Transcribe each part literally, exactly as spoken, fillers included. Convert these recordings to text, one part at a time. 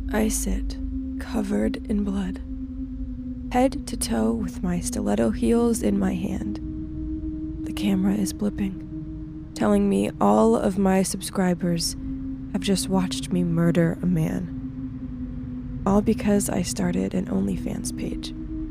I sit, covered in blood, head to toe with my stiletto heels in my hand. The camera is blipping, telling me all of my subscribers have just watched me murder a man. All because I started an OnlyFans page.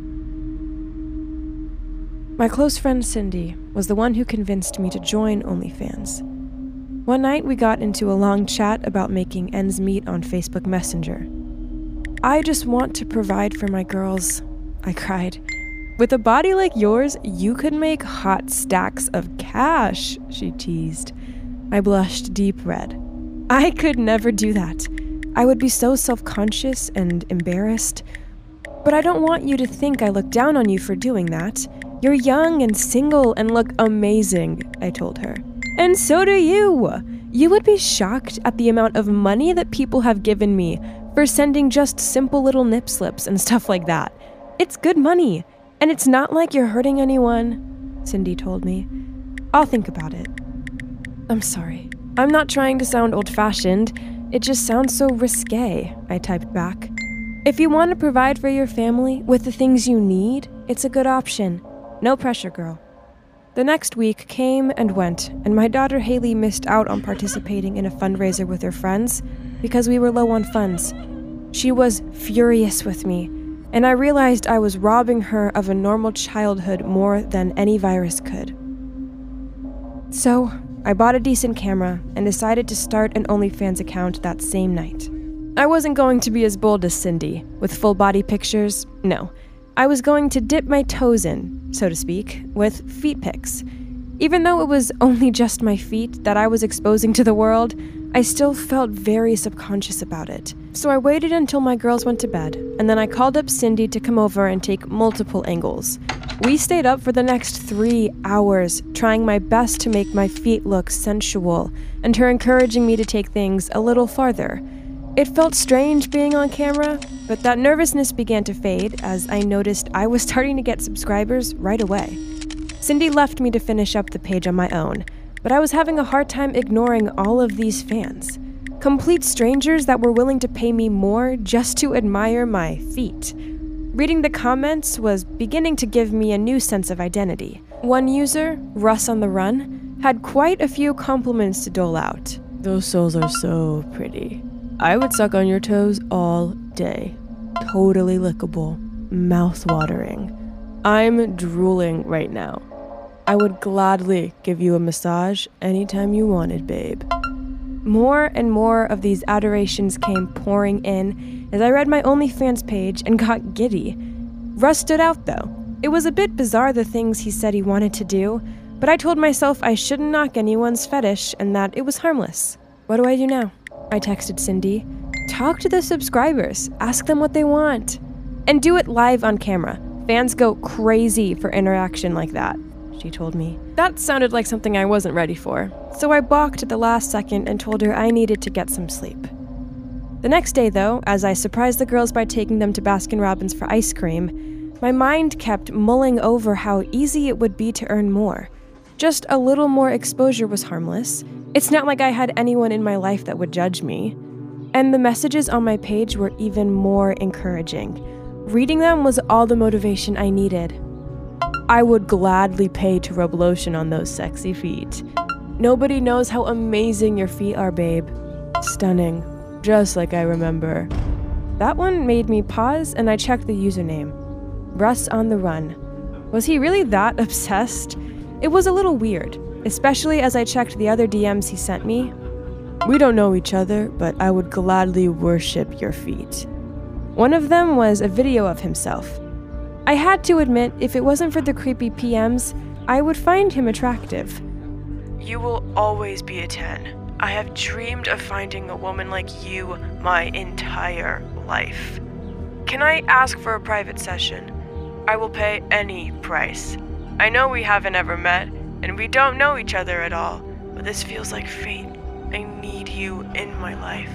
My close friend Cindy was the one who convinced me to join OnlyFans. One night we got into a long chat about making ends meet on Facebook Messenger. I just want to provide for my girls, I cried. With a body like yours, you could make hot stacks of cash, she teased. I blushed deep red. I could never do that. I would be so self-conscious and embarrassed. But I don't want you to think I look down on you for doing that. You're young and single and look amazing, I told her. And so do you! You would be shocked at the amount of money that people have given me for sending just simple little nip slips and stuff like that. It's good money, and it's not like you're hurting anyone, Cindy told me. I'll think about it. I'm sorry. I'm not trying to sound old-fashioned. It just sounds so risque, I typed back. If you want to provide for your family with the things you need, it's a good option. No pressure, girl. The next week came and went, and my daughter Haley missed out on participating in a fundraiser with her friends because we were low on funds. She was furious with me, and I realized I was robbing her of a normal childhood more than any virus could. So, I bought a decent camera and decided to start an OnlyFans account that same night. I wasn't going to be as bold as Cindy, with full body pictures, no. I was going to dip my toes in, so to speak, with feet pics. Even though it was only just my feet that I was exposing to the world, I still felt very subconscious about it. So I waited until my girls went to bed, and then I called up Cindy to come over and take multiple angles. We stayed up for the next three hours, trying my best to make my feet look sensual, and her encouraging me to take things a little farther. It felt strange being on camera, but that nervousness began to fade as I noticed I was starting to get subscribers right away. Cindy left me to finish up the page on my own, but I was having a hard time ignoring all of these fans. Complete strangers that were willing to pay me more just to admire my feet. Reading the comments was beginning to give me a new sense of identity. One user, Russ on the Run, had quite a few compliments to dole out. Those soles are so pretty. I would suck on your toes all day. Totally lickable. Mouth-watering. I'm drooling right now. I would gladly give you a massage anytime you wanted, babe. More and more of these adorations came pouring in as I read my OnlyFans page and got giddy. Russ stood out, though. It was a bit bizarre the things he said he wanted to do, but I told myself I shouldn't knock anyone's fetish and that it was harmless. What do I do now? I texted Cindy. Talk to the subscribers. Ask them what they want. And do it live on camera. Fans go crazy for interaction like that, she told me. That sounded like something I wasn't ready for, so I balked at the last second and told her I needed to get some sleep. The next day, though, as I surprised the girls by taking them to Baskin-Robbins for ice cream, my mind kept mulling over how easy it would be to earn more. Just a little more exposure was harmless. It's not like I had anyone in my life that would judge me. And the messages on my page were even more encouraging. Reading them was all the motivation I needed. I would gladly pay to rub lotion on those sexy feet. Nobody knows how amazing your feet are, babe. Stunning. Just like I remember. That one made me pause and I checked the username. Russ on the Run. Was he really that obsessed? It was a little weird, especially as I checked the other D Ms he sent me. We don't know each other, but I would gladly worship your feet. One of them was a video of himself. I had to admit, if it wasn't for the creepy P Ms, I would find him attractive. You will always be a ten. I have dreamed of finding a woman like you my entire life. Can I ask for a private session? I will pay any price. I know we haven't ever met, and we don't know each other at all, but this feels like fate. I need you in my life.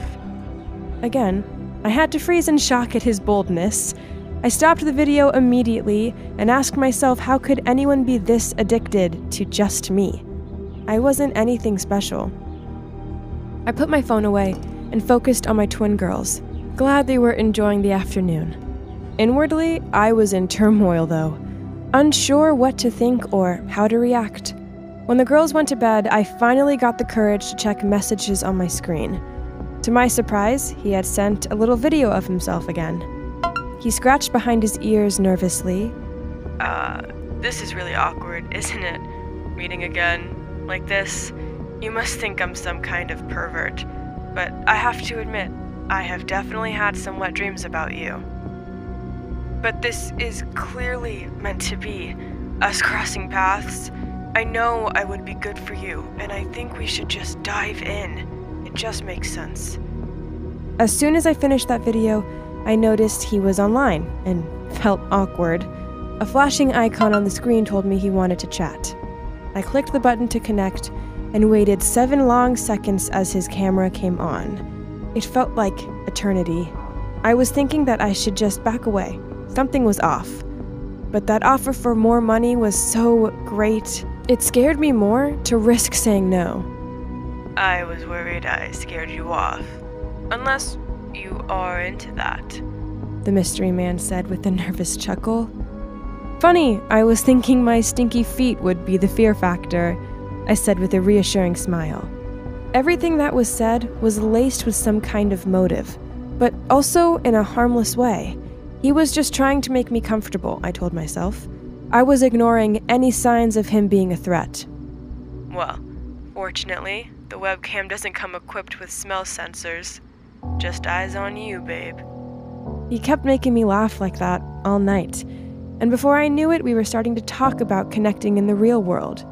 Again, I had to freeze in shock at his boldness. I stopped the video immediately and asked myself how could anyone be this addicted to just me? I wasn't anything special. I put my phone away and focused on my twin girls. glad they were enjoying the afternoon. Inwardly, I was in turmoil though, unsure what to think or how to react. When the girls went to bed, I finally got the courage to check messages on my screen. To my surprise, he had sent a little video of himself again. He scratched behind his ears nervously. Uh, this is really awkward, isn't it? Meeting again, like this. You must think I'm some kind of pervert, but I have to admit, I have definitely had some wet dreams about you. But this is clearly meant to be, us crossing paths. I know I would be good for you, and I think we should just dive in. It just makes sense. As soon as I finished that video, I noticed he was online and felt awkward. A flashing icon on the screen told me he wanted to chat. I clicked the button to connect and waited seven long seconds as his camera came on. It felt like eternity. I was thinking that I should just back away. Something was off. But that offer for more money was so great, it scared me more to risk saying no. I was worried I scared you off. Unless you are into that, the mystery man said with a nervous chuckle. Funny, I was thinking my stinky feet would be the fear factor, I said with a reassuring smile. Everything that was said was laced with some kind of motive, but also in a harmless way. He was just trying to make me comfortable, I told myself. I was ignoring any signs of him being a threat. Well, fortunately, the webcam doesn't come equipped with smell sensors. Just eyes on you, babe. He kept making me laugh like that all night, and before I knew it, we were starting to talk about connecting in the real world.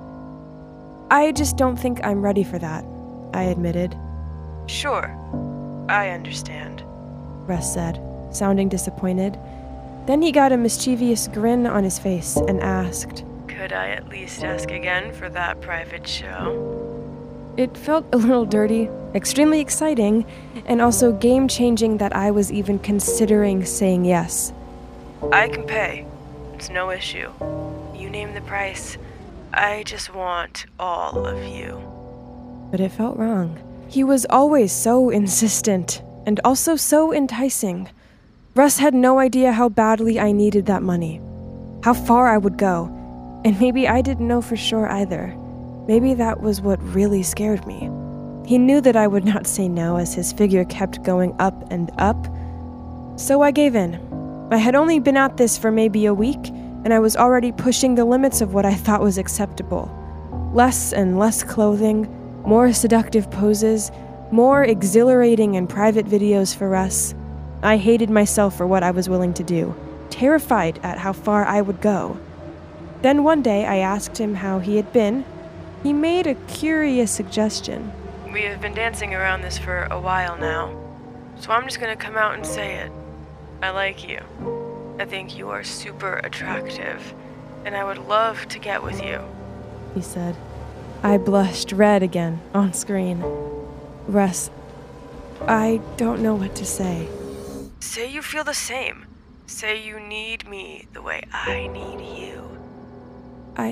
I just don't think I'm ready for that, I admitted. Sure, I understand, Russ said, sounding disappointed. Then he got a mischievous grin on his face and asked, Could I at least ask again for that private show? It felt a little dirty, extremely exciting, and also game-changing that I was even considering saying yes. I can pay. It's no issue. You name the price. I just want all of you. But it felt wrong. He was always so insistent, and also so enticing. Russ had no idea how badly I needed that money, how far I would go, and maybe I didn't know for sure either. Maybe that was what really scared me. He knew that I would not say no as his figure kept going up and up. So I gave in. I had only been at this for maybe a week, and I was already pushing the limits of what I thought was acceptable. Less and less clothing, more seductive poses, more exhilarating and private videos for Russ. I hated myself for what I was willing to do, terrified at how far I would go. Then one day I asked him how he had been. He made a curious suggestion. We have been dancing around this for a while now, so I'm just gonna come out and say it. I like you. I think you are super attractive, and I would love to get with you, he said. I blushed red again on screen. Russ, I don't know what to say. Say you feel the same. Say you need me the way I need you. I...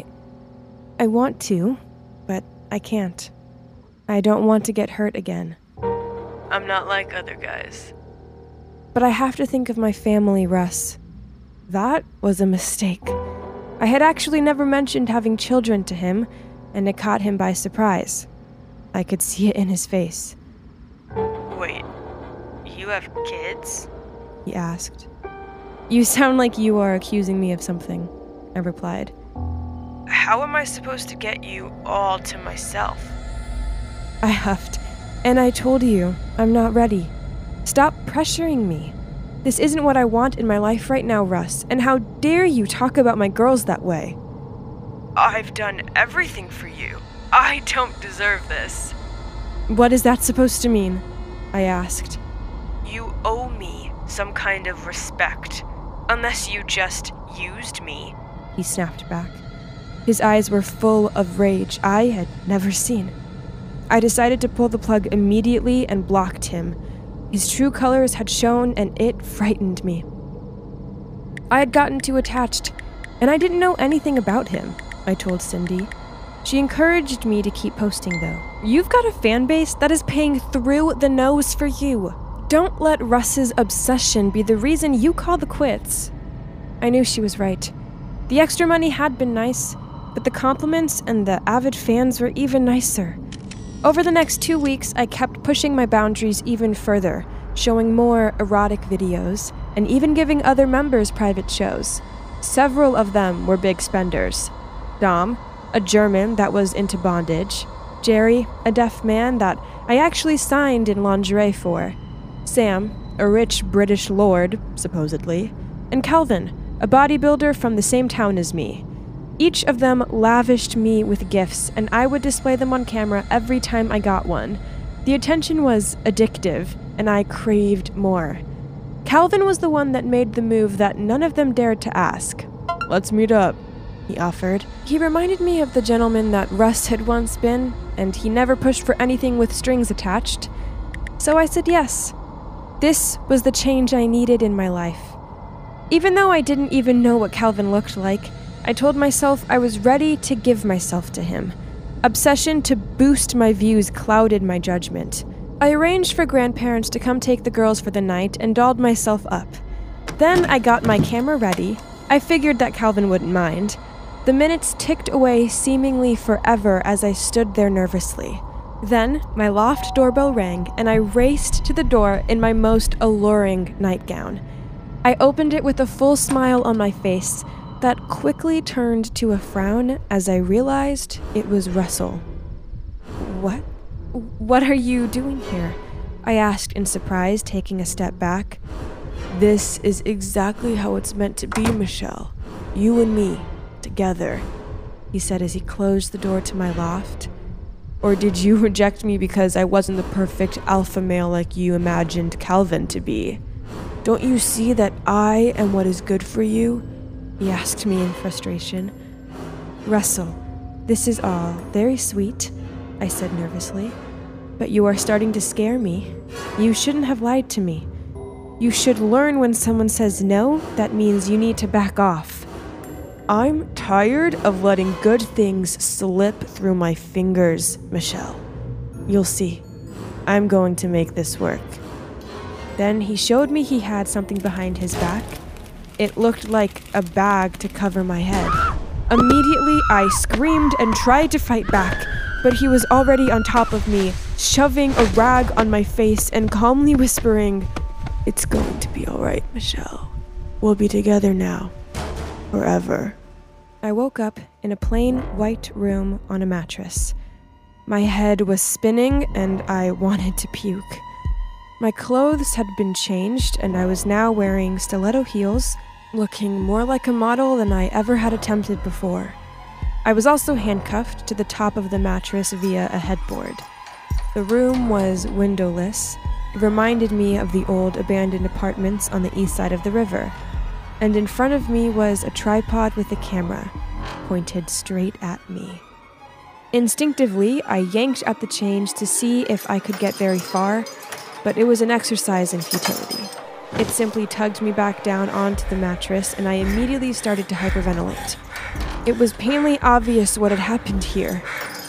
I want to, but I can't. I don't want to get hurt again. I'm not like other guys. But I have to think of my family, Russ. That was a mistake. I had actually never mentioned having children to him, and it caught him by surprise. I could see it in his face. Wait, you have kids? He asked. You sound like you are accusing me of something, I replied. How am I supposed to get you all to myself? I huffed, and I told you, I'm not ready. Stop pressuring me. This isn't what I want in my life right now, Russ, and how dare you talk about my girls that way? I've done everything for you. I don't deserve this. What is that supposed to mean? I asked. You owe me some kind of respect, unless you just used me, he snapped back. His eyes were full of rage I had never seen. I decided to pull the plug immediately and blocked him. His true colors had shown, and it frightened me. I had gotten too attached, and I didn't know anything about him, I told Cindy. She encouraged me to keep posting, though. You've got a fan base that is paying through the nose for you. Don't let Russ's obsession be the reason you call the quits. I knew she was right. The extra money had been nice, but the compliments and the avid fans were even nicer. Over the next two weeks, I kept pushing my boundaries even further, showing more erotic videos, and even giving other members private shows. Several of them were big spenders. Dom, a German that was into bondage. Jerry, a deaf man that I actually signed in lingerie for. Sam, a rich British lord, supposedly. And Calvin, a bodybuilder from the same town as me. Each of them lavished me with gifts, and I would display them on camera every time I got one. The attention was addictive, and I craved more. Calvin was the one that made the move that none of them dared to ask. "Let's meet up," he offered. He reminded me of the gentleman that Russ had once been, and he never pushed for anything with strings attached. So I said yes. This was the change I needed in my life. Even though I didn't even know what Calvin looked like, I told myself I was ready to give myself to him. Obsession to boost my views clouded my judgment. I arranged for grandparents to come take the girls for the night and dolled myself up. Then I got my camera ready. I figured that Calvin wouldn't mind. The minutes ticked away seemingly forever as I stood there nervously. Then my loft doorbell rang and I raced to the door in my most alluring nightgown. I opened it with a full smile on my face that quickly turned to a frown as I realized it was Russell. "What? What are you doing here?" I asked in surprise, taking a step back. "This is exactly how it's meant to be, Michelle. You and me, together," he said as he closed the door to my loft. "Or did you reject me because I wasn't the perfect alpha male like you imagined Calvin to be? Don't you see that I am what is good for you?" he asked me in frustration. "Russell, this is all very sweet," I said nervously, "but you are starting to scare me. You shouldn't have lied to me. You should learn when someone says no, that means you need to back off." "I'm tired of letting good things slip through my fingers, Michelle. You'll see. I'm going to make this work." Then he showed me he had something behind his back. It looked like a bag to cover my head. Immediately, I screamed and tried to fight back, but he was already on top of me, shoving a rag on my face and calmly whispering, "It's going to be all right, Michelle. We'll be together now. Forever." I woke up in a plain white room on a mattress. My head was spinning and I wanted to puke. My clothes had been changed and I was now wearing stiletto heels, looking more like a model than I ever had attempted before. I was also handcuffed to the top of the mattress via a headboard. The room was windowless. It reminded me of the old abandoned apartments on the east side of the river. And in front of me was a tripod with a camera, pointed straight at me. Instinctively, I yanked at the chains to see if I could get very far, but it was an exercise in futility. It simply tugged me back down onto the mattress, and I immediately started to hyperventilate. It was painfully obvious what had happened here.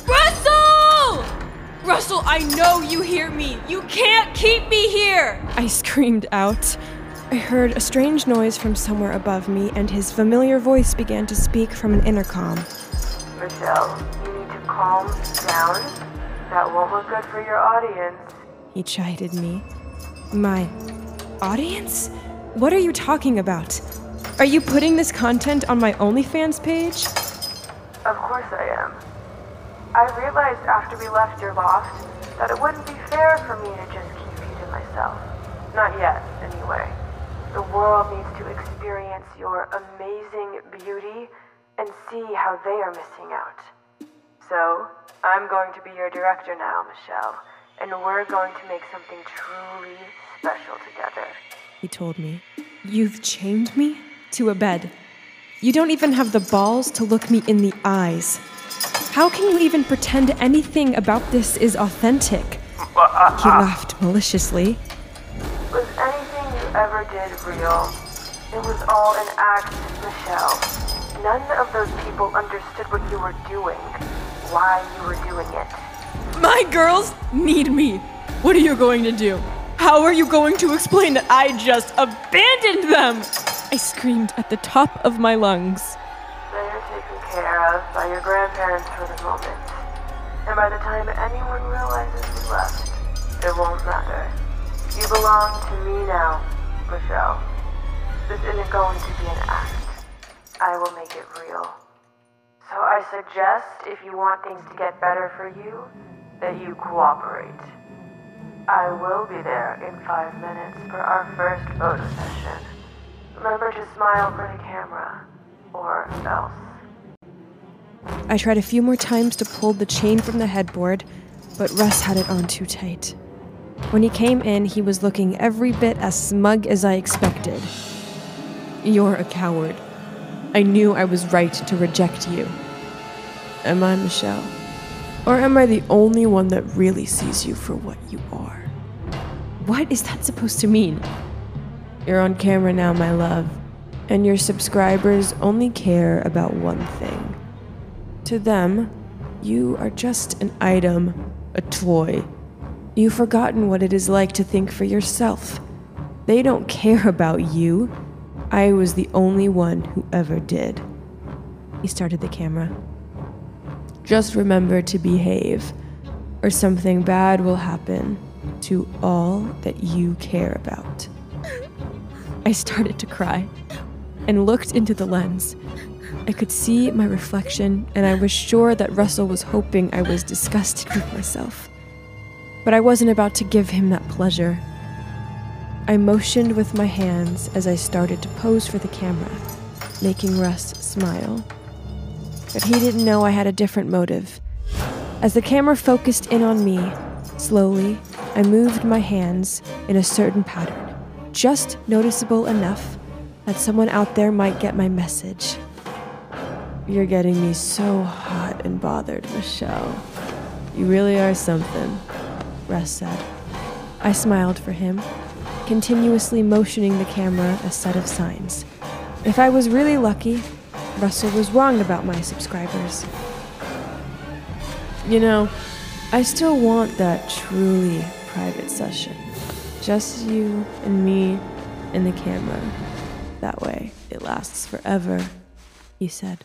Russell! Russell, I know you hear me! You can't keep me here! I screamed out. I heard a strange noise from somewhere above me, and his familiar voice began to speak from an intercom. "Michelle, you need to calm down. That won't look good for your audience." He chided me. My audience? What are you talking about? Are you putting this content on my OnlyFans page? Of course I am. I realized after we left your loft that it wouldn't be fair for me to just keep you to myself. Not yet, anyway. The world needs to experience your amazing beauty and see how they are missing out. So, I'm going to be your director now, Michelle, and we're going to make something truly special together. He told me. You've chained me to a bed. You don't even have the balls to look me in the eyes. How can you even pretend anything about this is authentic? He laughed maliciously. Was anything you ever did real? It was all an act, Michelle. None of those people understood what you were doing, why you were doing it. My girls need me. What are you going to do? How are you going to explain that I just abandoned them? I screamed at the top of my lungs. They are taken care of by your grandparents for the moment. And by the time anyone realizes we left, it won't matter. You belong to me now, Michelle. This isn't going to be an act. I will make it real. So I suggest, if you want things to get better for you, that you cooperate. I will be there in five minutes for our first photo session. Remember to smile for the camera, or else. I tried a few more times to pull the chain from the headboard, but Russ had it on too tight. When he came in, he was looking every bit as smug as I expected. You're a coward. I knew I was right to reject you. Am I, Michelle? Or am I the only one that really sees you for what you are? What is that supposed to mean? You're on camera now, my love, and your subscribers only care about one thing. To them, you are just an item, a toy. You've forgotten what it is like to think for yourself. They don't care about you. I was the only one who ever did. He started the camera. Just remember to behave, or something bad will happen to all that you care about. I started to cry and looked into the lens. I could see my reflection, and I was sure that Russell was hoping I was disgusted with myself. But I wasn't about to give him that pleasure. I motioned with my hands as I started to pose for the camera, making Russ smile. But he didn't know I had a different motive. As the camera focused in on me, slowly, I moved my hands in a certain pattern, just noticeable enough that someone out there might get my message. You're getting me so hot and bothered, Michelle. You really are something, Russ said. I smiled for him, continuously motioning the camera a set of signs. If I was really lucky, Russell was wrong about my subscribers. You know, I still want that truly private session. Just you and me and the camera. That way, it lasts forever, he said.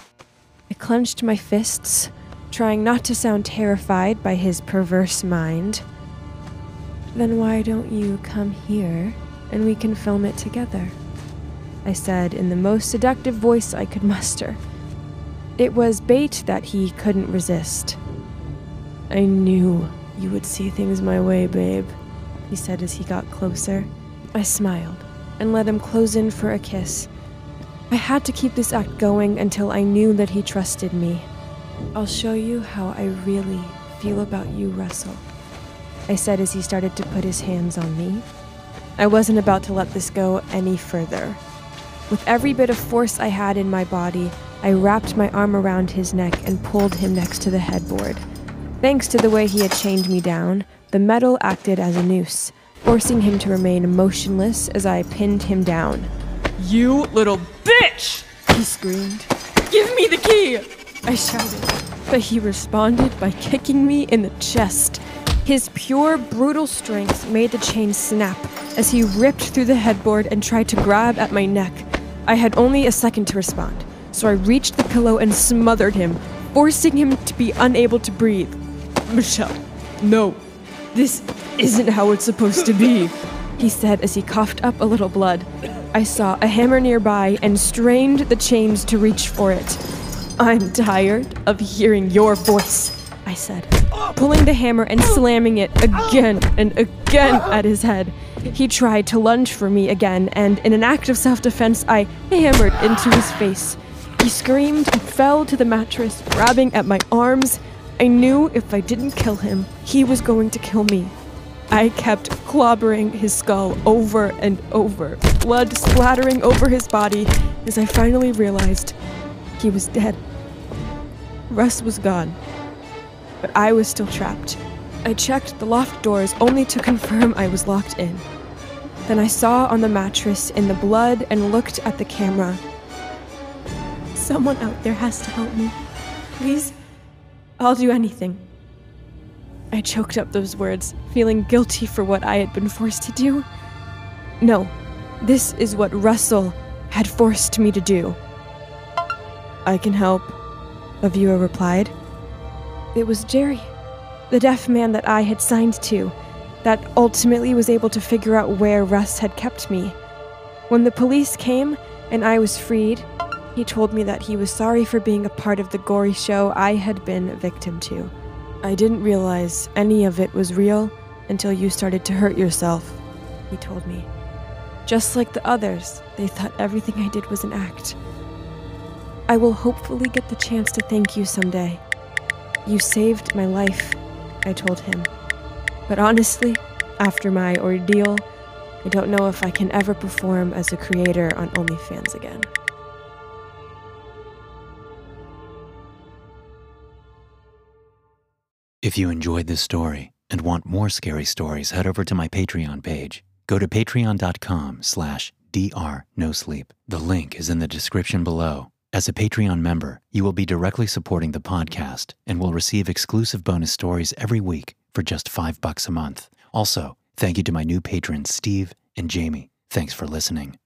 I clenched my fists, trying not to sound terrified by his perverse mind. Then why don't you come here and we can film it together? I said in the most seductive voice I could muster. It was bait that he couldn't resist. I knew you would see things my way, babe, he said as he got closer. I smiled and let him close in for a kiss. I had to keep this act going until I knew that he trusted me. I'll show you how I really feel about you, Russell, I said as he started to put his hands on me. I wasn't about to let this go any further. With every bit of force I had in my body, I wrapped my arm around his neck and pulled him next to the headboard. Thanks to the way he had chained me down, the metal acted as a noose, forcing him to remain motionless as I pinned him down. You little bitch! He screamed. Give me the key! I shouted, but he responded by kicking me in the chest. His pure, brutal strength made the chain snap as he ripped through the headboard and tried to grab at my neck. I had only a second to respond, so I reached the pillow and smothered him, forcing him to be unable to breathe. Michelle, no, this isn't how it's supposed to be, he said as he coughed up a little blood. I saw a hammer nearby and strained the chains to reach for it. I'm tired of hearing your voice, I said, pulling the hammer and slamming it again and again at his head. He tried to lunge for me again, and in an act of self-defense, I hammered into his face. He screamed and fell to the mattress, grabbing at my arms. I knew if I didn't kill him, he was going to kill me. I kept clobbering his skull over and over, blood splattering over his body as I finally realized he was dead. Russ was gone, but I was still trapped. I checked the loft doors only to confirm I was locked in. Then I saw on the mattress in the blood and looked at the camera. Someone out there has to help me. Please, I'll do anything. I choked up those words, feeling guilty for what I had been forced to do. No, this is what Russell had forced me to do. I can help, a viewer replied. It was Jerry, the deaf man that I had signed to, that ultimately was able to figure out where Russ had kept me. When the police came and I was freed, he told me that he was sorry for being a part of the gory show I had been a victim to. I didn't realize any of it was real until you started to hurt yourself, he told me. Just like the others, they thought everything I did was an act. I will hopefully get the chance to thank you someday. You saved my life, I told him. But honestly, after my ordeal, I don't know if I can ever perform as a creator on OnlyFans again. If you enjoyed this story and want more scary stories, head over to my Patreon page. Go to patreon.com slash drnosleep. The link is in the description below. As a Patreon member, you will be directly supporting the podcast and will receive exclusive bonus stories every week for just five bucks a month. Also, thank you to my new patrons, Steve and Jamie. Thanks for listening.